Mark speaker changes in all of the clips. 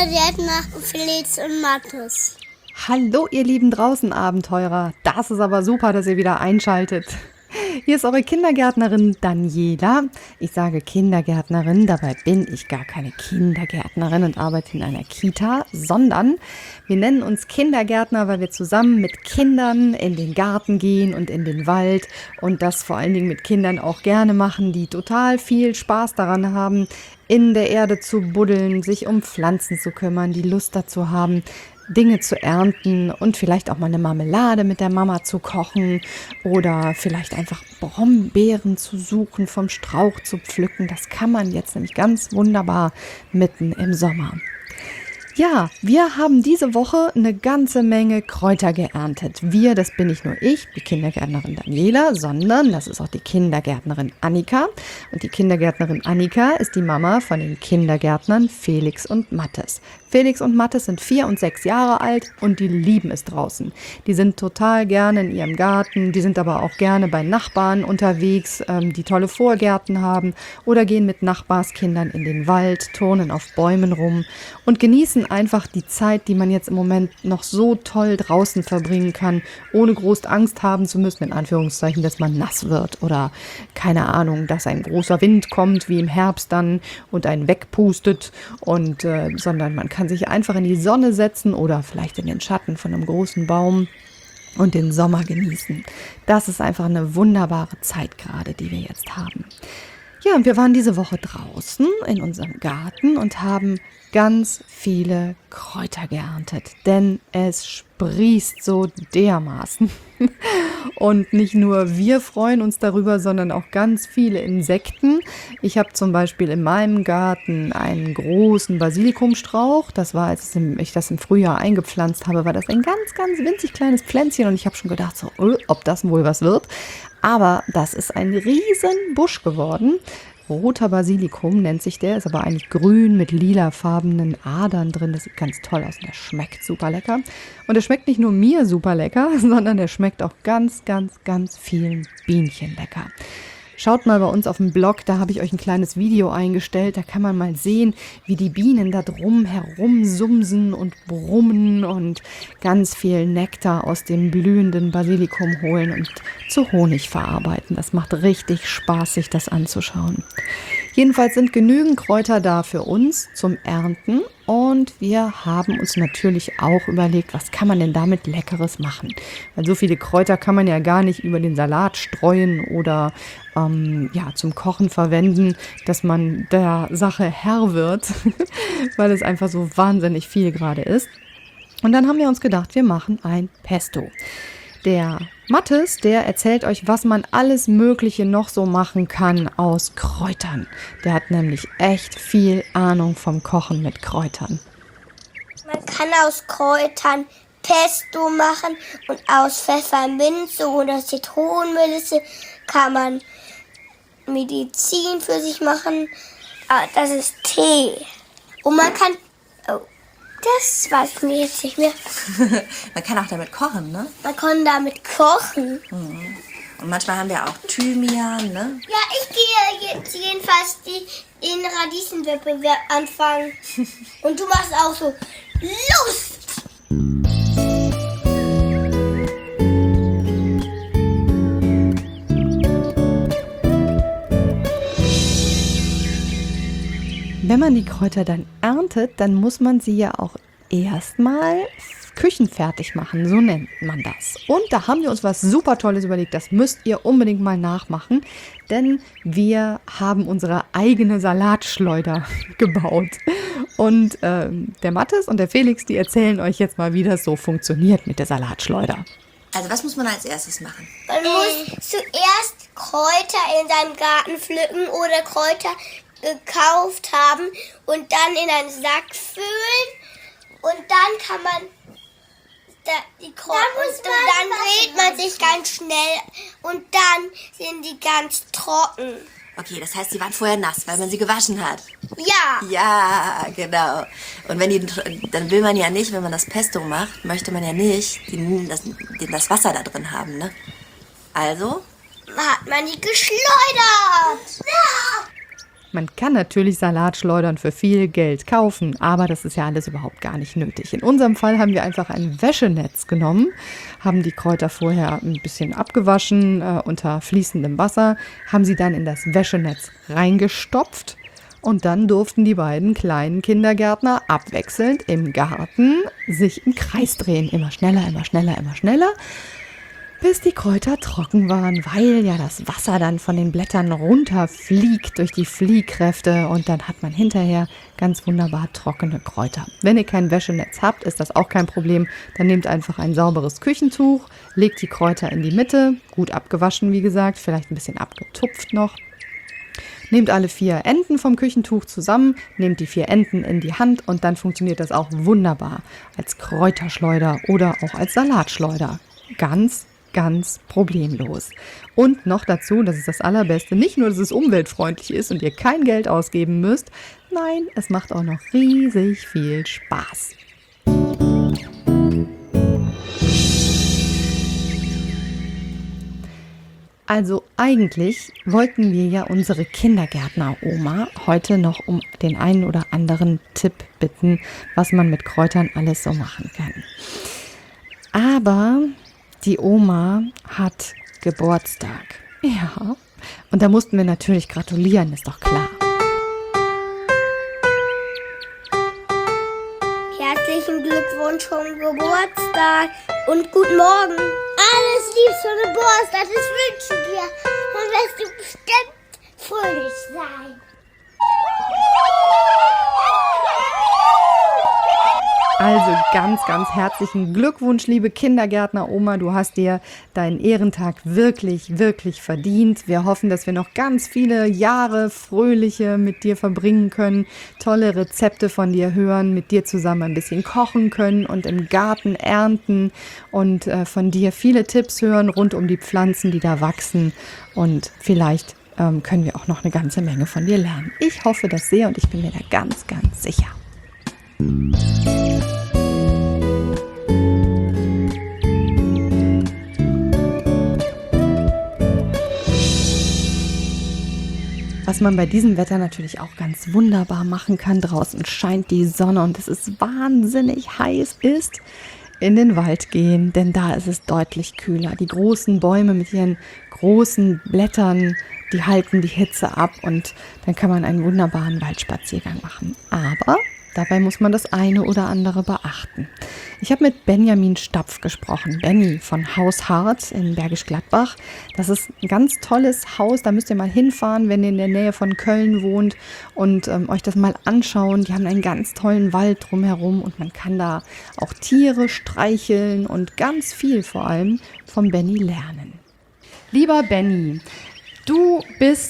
Speaker 1: Kindergärtner Felix und Mathis.
Speaker 2: Hallo ihr lieben Draußen-Abenteurer, das ist aber super, dass ihr wieder einschaltet. Hier ist eure Kindergärtnerin Daniela. Ich sage Kindergärtnerin, dabei bin ich gar keine Kindergärtnerin und arbeite in einer Kita, sondern wir nennen uns Kindergärtner, weil wir zusammen mit Kindern in den Garten gehen und in den Wald und das vor allen Dingen mit Kindern auch gerne machen, die total viel Spaß daran haben, in der Erde zu buddeln, sich um Pflanzen zu kümmern, die Lust dazu haben, Dinge zu ernten und vielleicht auch mal eine Marmelade mit der Mama zu kochen oder vielleicht einfach Brombeeren zu suchen, vom Strauch zu pflücken. Das kann man jetzt nämlich ganz wunderbar mitten im Sommer. Ja, wir haben diese Woche eine ganze Menge Kräuter geerntet. Wir, das bin nicht nur ich, die Kindergärtnerin Daniela, sondern das ist auch die Kindergärtnerin Annika. Und die Kindergärtnerin Annika ist die Mama von den Kindergärtnern Felix und Mathis. Felix und Mathis sind 4 und 6 Jahre alt und die lieben es draußen. Die sind total gerne in ihrem Garten, die sind aber auch gerne bei Nachbarn unterwegs, die tolle Vorgärten haben oder gehen mit Nachbarskindern in den Wald, turnen auf Bäumen rum und genießen einfach die Zeit, die man jetzt im Moment noch so toll draußen verbringen kann, ohne groß Angst haben zu müssen, in Anführungszeichen, dass man nass wird oder keine Ahnung, dass ein großer Wind kommt, wie im Herbst dann und einen wegpustet und sondern man kann sich einfach in die Sonne setzen oder vielleicht in den Schatten von einem großen Baum und den Sommer genießen. Das ist einfach eine wunderbare Zeit gerade, die wir jetzt haben. Ja, und wir waren diese Woche draußen in unserem Garten und haben ganz viele Kräuter geerntet, denn es sprießt so dermaßen. Und nicht nur wir freuen uns darüber, sondern auch ganz viele Insekten. Ich habe zum Beispiel in meinem Garten einen großen Basilikumstrauch. Das war, als ich das im Frühjahr eingepflanzt habe, war das ein ganz, ganz winzig kleines Pflänzchen. Und ich habe schon gedacht, so, ob das wohl was wird. Aber das ist ein riesen Busch geworden. Roter Basilikum nennt sich der, ist aber eigentlich grün mit lilafarbenen Adern drin. Das sieht ganz toll aus und der schmeckt super lecker. Und der schmeckt nicht nur mir super lecker, sondern der schmeckt auch ganz, ganz, ganz vielen Bienchen lecker. Schaut mal bei uns auf dem Blog, da habe ich euch ein kleines Video eingestellt. Da kann man mal sehen, wie die Bienen da drum herum sumsen und brummen und ganz viel Nektar aus dem blühenden Basilikum holen und zu Honig verarbeiten. Das macht richtig Spaß, sich das anzuschauen. Jedenfalls sind genügend Kräuter da für uns zum Ernten und wir haben uns natürlich auch überlegt, was kann man denn damit Leckeres machen? Weil so viele Kräuter kann man ja gar nicht über den Salat streuen oder zum Kochen verwenden, dass man der Sache Herr wird, weil es einfach so wahnsinnig viel gerade ist. Und dann haben wir uns gedacht, wir machen ein Pesto. Der Mathis, der erzählt euch, was man alles Mögliche noch so machen kann aus Kräutern. Der hat nämlich echt viel Ahnung vom Kochen mit Kräutern.
Speaker 1: Man kann aus Kräutern Pesto machen und aus Pfefferminze oder Zitronenmelisse kann man Medizin für sich machen. Das ist Tee. Und man kann... Oh, das weiß ich mir jetzt nicht mehr.
Speaker 3: Man kann auch damit kochen, ne?
Speaker 1: Man kann damit kochen.
Speaker 3: Mhm. Und manchmal haben wir auch Thymian, ne?
Speaker 1: Ja, ich gehe jetzt jedenfalls den Radieschenwettbewerb anfangen. Und du machst auch so Lust!
Speaker 2: Wenn man die Kräuter dann erntet, dann muss man sie ja auch erstmal küchenfertig machen, so nennt man das. Und da haben wir uns was super Tolles überlegt, das müsst ihr unbedingt mal nachmachen, denn wir haben unsere eigene Salatschleuder gebaut. Und der Mathis und der Felix, die erzählen euch jetzt mal, wie das so funktioniert mit der Salatschleuder.
Speaker 3: Also was muss man als erstes machen?
Speaker 1: Man muss zuerst Kräuter in seinem Garten pflücken oder Kräuter gekauft haben und dann in einen Sack füllen und dann kann man die Kräuter und dann dreht man sich ganz schnell und dann sind die ganz trocken.
Speaker 3: Okay, das heißt, sie waren vorher nass, weil man sie gewaschen hat.
Speaker 1: Ja.
Speaker 3: Ja, genau. Und dann will man ja nicht, wenn man das Pesto macht, möchte man ja nicht das Wasser da drin haben, ne? Also?
Speaker 1: Hat man die geschleudert. Ja.
Speaker 2: Man kann natürlich Salatschleudern für viel Geld kaufen, aber das ist ja alles überhaupt gar nicht nötig. In unserem Fall haben wir einfach ein Wäschenetz genommen, haben die Kräuter vorher ein bisschen abgewaschen unter fließendem Wasser, haben sie dann in das Wäschenetz reingestopft und dann durften die beiden kleinen Kindergärtner abwechselnd im Garten sich im Kreis drehen. Immer schneller, immer schneller, immer schneller, bis die Kräuter trocken waren, weil ja das Wasser dann von den Blättern runterfliegt durch die Fliehkräfte und dann hat man hinterher ganz wunderbar trockene Kräuter. Wenn ihr kein Wäschenetz habt, ist das auch kein Problem. Dann nehmt einfach ein sauberes Küchentuch, legt die Kräuter in die Mitte, gut abgewaschen wie gesagt, vielleicht ein bisschen abgetupft noch. Nehmt alle 4 Enden vom Küchentuch zusammen, nehmt die 4 Enden in die Hand und dann funktioniert das auch wunderbar als Kräuterschleuder oder auch als Salatschleuder. Ganz problemlos. Und noch dazu, das ist das Allerbeste, nicht nur, dass es umweltfreundlich ist und ihr kein Geld ausgeben müsst, nein, es macht auch noch riesig viel Spaß. Also eigentlich wollten wir ja unsere Kindergärtner-Oma heute noch um den einen oder anderen Tipp bitten, was man mit Kräutern alles so machen kann. Aber die Oma hat Geburtstag. Ja, und da mussten wir natürlich gratulieren, ist doch klar.
Speaker 1: Herzlichen Glückwunsch zum Geburtstag und guten Morgen. Alles Liebste zum Geburtstag, das wünsche ich dir. Dann wirst du bestimmt fröhlich sein.
Speaker 2: Also ganz herzlichen Glückwunsch, liebe Kindergärtner-Oma. Du hast dir deinen Ehrentag wirklich verdient. Wir hoffen, dass wir noch ganz viele Jahre fröhliche mit dir verbringen können, tolle Rezepte von dir hören, mit dir zusammen ein bisschen kochen können und im Garten ernten und von dir viele Tipps hören rund um die Pflanzen, die da wachsen. Und vielleicht können wir auch noch eine ganze Menge von dir lernen. Ich hoffe das sehr und ich bin mir da ganz sicher. Was man bei diesem Wetter natürlich auch ganz wunderbar machen kann, draußen scheint die Sonne und es ist wahnsinnig heiß, ist in den Wald gehen, denn da ist es deutlich kühler. Die großen Bäume mit ihren großen Blättern, die halten die Hitze ab und dann kann man einen wunderbaren Waldspaziergang machen. Aber dabei muss man das eine oder andere beachten. Ich habe mit Benjamin Stapf gesprochen, Benny von Haus Hart in Bergisch Gladbach. Das ist ein ganz tolles Haus, da müsst ihr mal hinfahren, wenn ihr in der Nähe von Köln wohnt und euch das mal anschauen. Die haben einen ganz tollen Wald drumherum und man kann da auch Tiere streicheln und ganz viel vor allem vom Benny lernen. Lieber Benny, du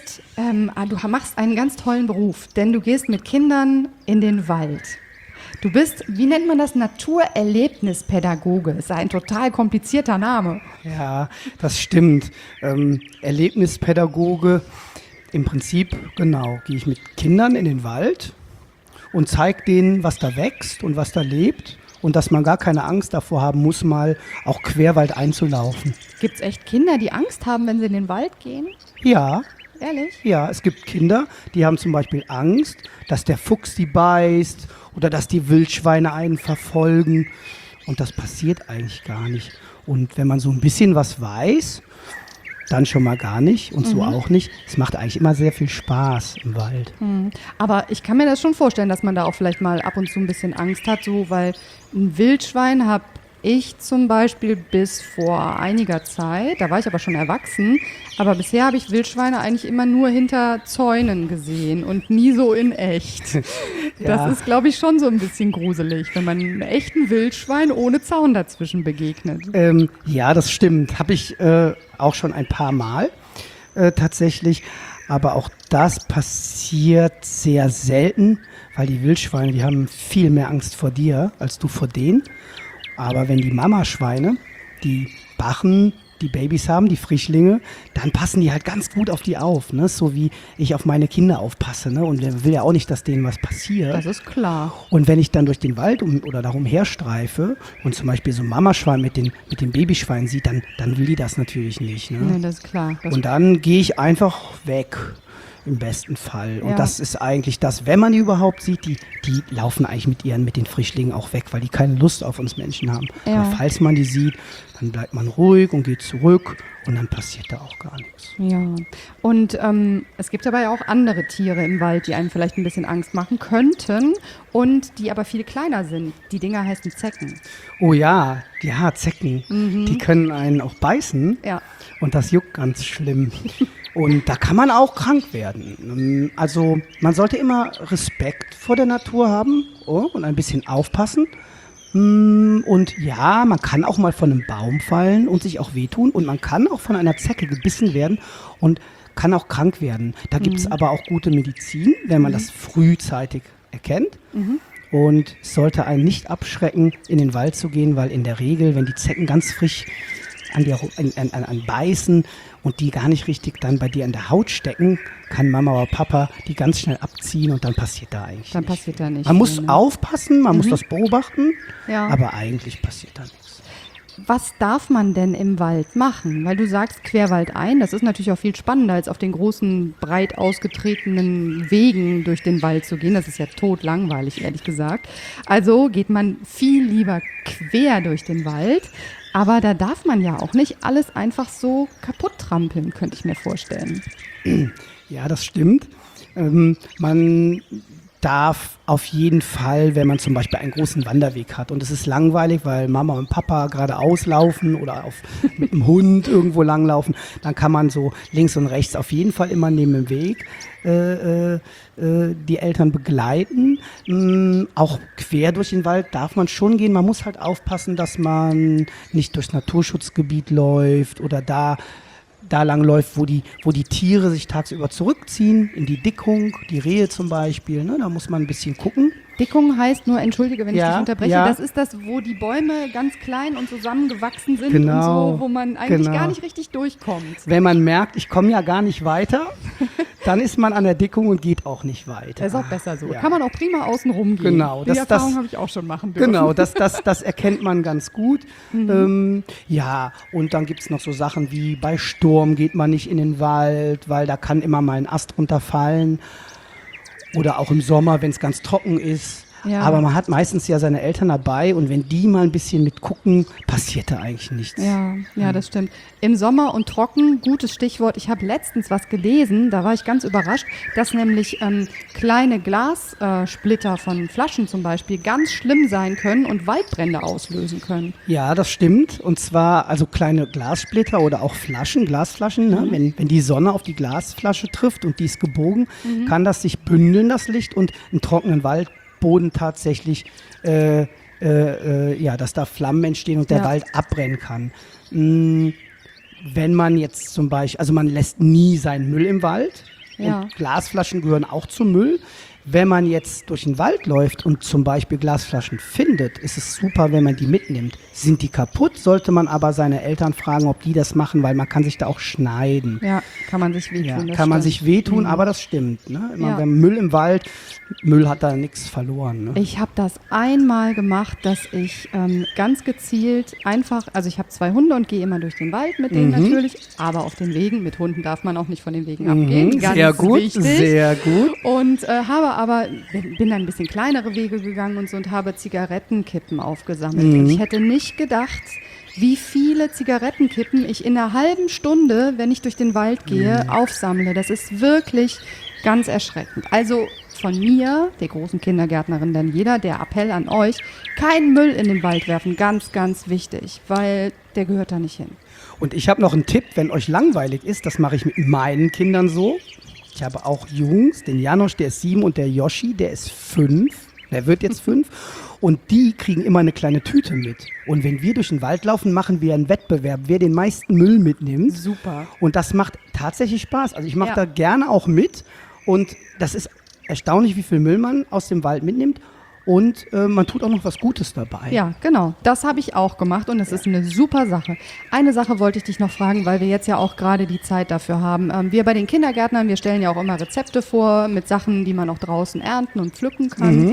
Speaker 2: machst einen ganz tollen Beruf, denn du gehst mit Kindern in den Wald. Du bist, wie nennt man das, Naturerlebnispädagoge. Ist ein total komplizierter Name.
Speaker 4: Ja, das stimmt. Erlebnispädagoge, im Prinzip, genau, gehe ich mit Kindern in den Wald und zeige denen, was da wächst und was da lebt. Und dass man gar keine Angst davor haben muss, mal auch Querwald einzulaufen.
Speaker 2: Gibt es echt Kinder, die Angst haben, wenn sie in den Wald gehen?
Speaker 4: Ja.
Speaker 2: Ehrlich?
Speaker 4: Ja, es gibt Kinder, die haben zum Beispiel Angst, dass der Fuchs die beißt oder dass die Wildschweine einen verfolgen. Und das passiert eigentlich gar nicht. Und wenn man so ein bisschen was weiß, dann schon mal gar nicht und so auch nicht. Es macht eigentlich immer sehr viel Spaß im Wald.
Speaker 2: Aber ich kann mir das schon vorstellen, dass man da auch vielleicht mal ab und zu ein bisschen Angst hat, so, weil ein Wildschwein habe ich zum Beispiel bis vor einiger Zeit, da war ich aber schon erwachsen, aber bisher habe ich Wildschweine eigentlich immer nur hinter Zäunen gesehen und nie so in echt.
Speaker 4: Ja.
Speaker 2: Das ist, glaube ich, schon so ein bisschen gruselig, wenn man einem echten Wildschwein ohne Zaun dazwischen begegnet.
Speaker 4: Ja, das stimmt. Habe ich auch schon ein paar Mal tatsächlich. Aber auch das passiert sehr selten, weil die Wildschweine, die haben viel mehr Angst vor dir als du vor denen. Aber wenn die Mamaschweine, die Bachen, die Babys haben, die Frischlinge, dann passen die halt ganz gut auf die auf, ne? So wie ich auf meine Kinder aufpasse, ne? Und wer will ja auch nicht, dass denen was passiert.
Speaker 2: Das ist klar.
Speaker 4: Und wenn ich dann durch den Wald oder darum herstreife und zum Beispiel so ein Mamaschwein mit den Babyschweinen sieht, dann will die das natürlich nicht, ne?
Speaker 2: Nee, das ist klar.
Speaker 4: Und dann gehe ich einfach weg. im besten Fall. Und
Speaker 2: Ja.
Speaker 4: das ist eigentlich das, wenn man die überhaupt sieht, die laufen eigentlich mit den Frischlingen auch weg, weil die keine Lust auf uns Menschen haben.
Speaker 2: Ja.
Speaker 4: Aber falls man die sieht, dann bleibt man ruhig und geht zurück und dann passiert da auch gar nichts.
Speaker 2: Ja, und es gibt aber ja auch andere Tiere im Wald, die einem vielleicht ein bisschen Angst machen könnten und die aber viel kleiner sind. Die Dinger heißen Zecken.
Speaker 4: Oh ja, Zecken, die können einen auch beißen.
Speaker 2: Ja.
Speaker 4: Und das juckt ganz schlimm. Und da kann man auch krank werden. Also man sollte immer Respekt vor der Natur haben und ein bisschen aufpassen. Und ja, man kann auch mal von einem Baum fallen und sich auch wehtun. Und man kann auch von einer Zecke gebissen werden und kann auch krank werden. Da gibt es aber auch gute Medizin, wenn man das frühzeitig erkennt. Und es sollte einen nicht abschrecken, in den Wald zu gehen, weil in der Regel, wenn die Zecken ganz frisch an beißen und die gar nicht richtig dann bei dir in der Haut stecken, kann Mama oder Papa die ganz schnell abziehen und dann passiert da eigentlich
Speaker 2: Dann
Speaker 4: nichts.
Speaker 2: passiert da nicht
Speaker 4: Man muss
Speaker 2: viel, ne?
Speaker 4: aufpassen, man muss das beobachten,
Speaker 2: Ja.
Speaker 4: aber eigentlich passiert da nichts.
Speaker 2: Was darf man denn im Wald machen? Weil du sagst Querwald ein, das ist natürlich auch viel spannender, als auf den großen, breit ausgetretenen Wegen durch den Wald zu gehen. Das ist ja totlangweilig, ehrlich gesagt. Also geht man viel lieber quer durch den Wald. Aber da darf man ja auch nicht alles einfach so kaputt trampeln, könnte ich mir vorstellen.
Speaker 4: Ja, das stimmt. Man darf auf jeden Fall, wenn man zum Beispiel einen großen Wanderweg hat und es ist langweilig, weil Mama und Papa geradeaus laufen oder mit dem Hund irgendwo langlaufen, dann kann man so links und rechts auf jeden Fall immer neben dem Weg die Eltern begleiten. Auch quer durch den Wald darf man schon gehen. Man muss halt aufpassen, dass man nicht durchs Naturschutzgebiet läuft oder da lang läuft, wo die Tiere sich tagsüber zurückziehen, in die Dickung, die Rehe zum Beispiel. Ne? Da muss man ein bisschen gucken.
Speaker 2: Dickung heißt nur, entschuldige, wenn ich
Speaker 4: Ja,
Speaker 2: dich unterbreche,
Speaker 4: ja.
Speaker 2: das ist das, wo die Bäume ganz klein und zusammengewachsen sind
Speaker 4: Genau,
Speaker 2: und so, wo man eigentlich
Speaker 4: genau.
Speaker 2: gar nicht richtig durchkommt.
Speaker 4: Wenn man merkt, ich komme ja gar nicht weiter, dann ist man an der Dickung und geht auch nicht weiter.
Speaker 2: Das ist auch besser so.
Speaker 4: Ja.
Speaker 2: Kann man auch prima außen rumgehen.
Speaker 4: Genau,
Speaker 2: Die
Speaker 4: das-
Speaker 2: Erfahrung
Speaker 4: das-
Speaker 2: habe ich auch schon machen dürfen.
Speaker 4: Genau, das erkennt man ganz gut. Ja, und dann gibt es noch so Sachen wie bei Sturm geht man nicht in den Wald, weil da kann immer mal ein Ast runterfallen. Oder auch im Sommer, wenn es ganz trocken ist.
Speaker 2: Ja.
Speaker 4: Aber man hat meistens ja seine Eltern dabei und wenn die mal ein bisschen mitgucken, passiert da eigentlich nichts.
Speaker 2: Ja, das stimmt. Im Sommer und trocken, gutes Stichwort. Ich habe letztens was gelesen, da war ich ganz überrascht, dass nämlich kleine Glassplitter von Flaschen zum Beispiel ganz schlimm sein können und Waldbrände auslösen können.
Speaker 4: Ja, das stimmt. Und zwar also kleine Glassplitter oder auch Glasflaschen. Ne? Wenn die Sonne auf die Glasflasche trifft und die ist gebogen, kann das sich bündeln, das Licht, und einen trockenen Waldboden tatsächlich, dass da Flammen entstehen und der
Speaker 2: Ja.
Speaker 4: Wald abbrennen kann. Wenn man jetzt zum Beispiel, also man lässt nie seinen Müll im Wald.
Speaker 2: Ja.
Speaker 4: Und Glasflaschen gehören auch zum Müll. Wenn man jetzt durch den Wald läuft und zum Beispiel Glasflaschen findet, ist es super, wenn man die mitnimmt. Sind die kaputt, sollte man aber seine Eltern fragen, ob die das machen, weil man kann sich da auch schneiden.
Speaker 2: Ja, kann man sich wehtun.
Speaker 4: Ja,
Speaker 2: das
Speaker 4: kann man
Speaker 2: stimmt.
Speaker 4: sich wehtun, aber das stimmt. Ne? Immer
Speaker 2: Ja.
Speaker 4: wenn Müll im Wald, Müll hat da nichts verloren. Ne?
Speaker 2: Ich habe das einmal gemacht, dass ich ganz gezielt einfach, also ich habe 2 Hunde und gehe immer durch den Wald mit denen natürlich, aber auf den Wegen, mit Hunden darf man auch nicht von den Wegen abgehen. Ganz
Speaker 4: Sehr gut,
Speaker 2: wichtig.
Speaker 4: sehr gut.
Speaker 2: Und bin dann ein bisschen kleinere Wege gegangen und so und habe Zigarettenkippen aufgesammelt. Und ich hätte nicht gedacht, wie viele Zigarettenkippen ich in einer halben Stunde, wenn ich durch den Wald gehe, aufsammle. Das ist wirklich ganz erschreckend. Also von mir, der großen Kindergärtnerin Daniela, der Appell an euch, keinen Müll in den Wald werfen. Ganz, ganz wichtig, weil der gehört da nicht hin.
Speaker 4: Und ich habe noch einen Tipp, wenn euch langweilig ist, das mache ich mit meinen Kindern so. Ich habe auch Jungs, den Janosch, der ist 7 und der Yoshi, der ist 5. Der wird jetzt 5. Und die kriegen immer eine kleine Tüte mit. Und wenn wir durch den Wald laufen, machen wir einen Wettbewerb, wer den meisten Müll mitnimmt.
Speaker 2: Super.
Speaker 4: Und das macht tatsächlich Spaß. Also ich mache
Speaker 2: Ja.
Speaker 4: da gerne auch mit. Und das ist erstaunlich, wie viel Müll man aus dem Wald mitnimmt. Und man tut auch noch was Gutes dabei.
Speaker 2: Ja, genau. Das habe ich auch gemacht und das ist eine super Sache. Eine Sache wollte ich dich noch fragen, weil wir jetzt ja auch gerade die Zeit dafür haben. Wir bei den Kindergärtnern, wir stellen ja auch immer Rezepte vor mit Sachen, die man auch draußen ernten und pflücken kann.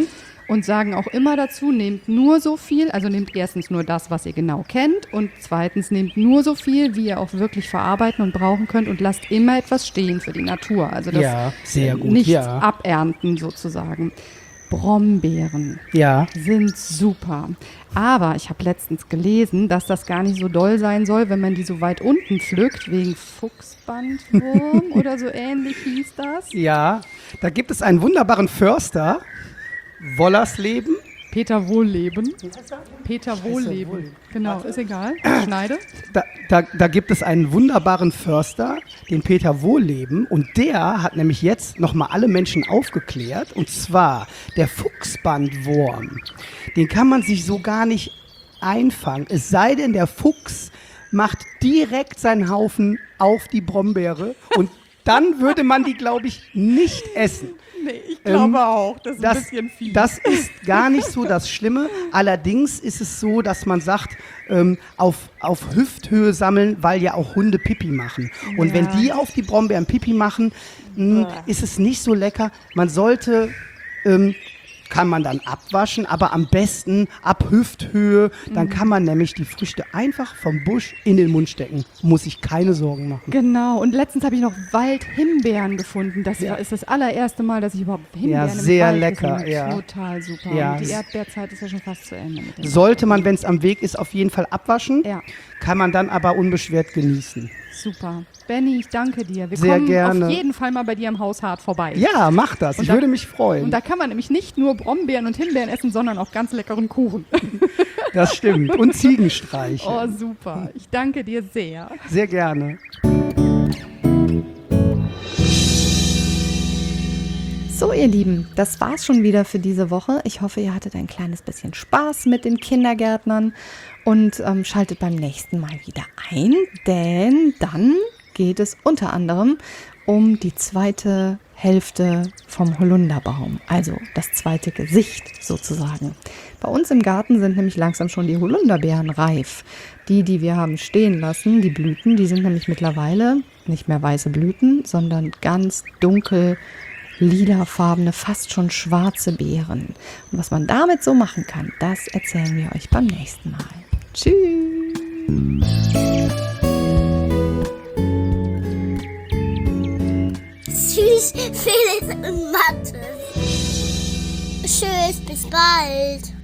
Speaker 2: und sagen auch immer dazu, nehmt nur so viel, also nehmt erstens nur das, was ihr genau kennt und zweitens nehmt nur so viel, wie ihr auch wirklich verarbeiten und brauchen könnt und lasst immer etwas stehen für die Natur. Also das
Speaker 4: Ja, sehr gut,
Speaker 2: nichts
Speaker 4: ja.
Speaker 2: abernten sozusagen. Brombeeren
Speaker 4: Ja.
Speaker 2: sind super. Aber ich habe letztens gelesen, dass das gar nicht so doll sein soll, wenn man die so weit unten pflückt, wegen Fuchsbandwurm oder so ähnlich hieß das.
Speaker 4: Ja, da gibt es einen wunderbaren Förster, Wollersleben.
Speaker 2: Peter Wohlleben. Peter Wohlleben.
Speaker 4: Wohlleben.
Speaker 2: Genau, ist egal. Schneide.
Speaker 4: Da gibt es einen wunderbaren Förster, den Peter Wohlleben, und der hat nämlich jetzt nochmal alle Menschen aufgeklärt, und zwar der Fuchsbandwurm. Den kann man sich so gar nicht einfangen, es sei denn, der Fuchs macht direkt seinen Haufen auf die Brombeere und dann würde man die, glaube ich, nicht essen.
Speaker 2: Nee, ich glaube auch. Das ist ein
Speaker 4: Das,
Speaker 2: bisschen viel.
Speaker 4: das ist gar nicht so das Schlimme. Allerdings ist es so, dass man sagt, auf Hüfthöhe sammeln, weil ja auch Hunde Pipi machen. Und
Speaker 2: Ja.
Speaker 4: wenn die auf die Brombeeren Pipi machen, ist es nicht so lecker. Man sollte, kann man dann abwaschen, aber am besten ab Hüfthöhe. Dann kann man nämlich die Früchte einfach vom Busch in den Mund stecken. Muss sich keine Sorgen machen.
Speaker 2: Genau, und letztens habe ich noch Waldhimbeeren gefunden. Das ist das allererste Mal, dass ich überhaupt Himbeeren
Speaker 4: Ja,
Speaker 2: im
Speaker 4: sehr
Speaker 2: Wald
Speaker 4: lecker,
Speaker 2: gesehen habe.
Speaker 4: ja.
Speaker 2: Total super.
Speaker 4: Ja.
Speaker 2: Und die Erdbeerzeit ist ja schon fast zu Ende. Mit dem
Speaker 4: Sollte man, wenn es am Weg ist, auf jeden Fall abwaschen.
Speaker 2: Ja.
Speaker 4: Kann man dann aber unbeschwert genießen.
Speaker 2: Super. Benny, ich danke dir. Wir
Speaker 4: Sehr
Speaker 2: kommen
Speaker 4: gerne.
Speaker 2: auf jeden Fall mal bei dir im Haus hart vorbei.
Speaker 4: Ja, mach das. Ich
Speaker 2: da-
Speaker 4: würde mich freuen.
Speaker 2: Und da kann man nämlich nicht nur Brombeeren und Himbeeren essen, sondern auch ganz leckeren Kuchen.
Speaker 4: Das stimmt. Und Ziegenstreiche.
Speaker 2: Oh, super. Ich danke dir sehr.
Speaker 4: Sehr gerne.
Speaker 2: So, ihr Lieben, das war's schon wieder für diese Woche. Ich hoffe, ihr hattet ein kleines bisschen Spaß mit den Kindergärtnern und schaltet beim nächsten Mal wieder ein, denn dann geht es unter anderem um die zweite Hälfte vom Holunderbaum, also das zweite Gesicht sozusagen. Bei uns im Garten sind nämlich langsam schon die Holunderbeeren reif. Die wir haben stehen lassen, die Blüten, die sind nämlich mittlerweile nicht mehr weiße Blüten, sondern ganz dunkel lilafarbene, fast schon schwarze Beeren. Und was man damit so machen kann, das erzählen wir euch beim nächsten Mal. Tschüss!
Speaker 1: Tschüss, Felix und Mathe. Tschüss, bis bald.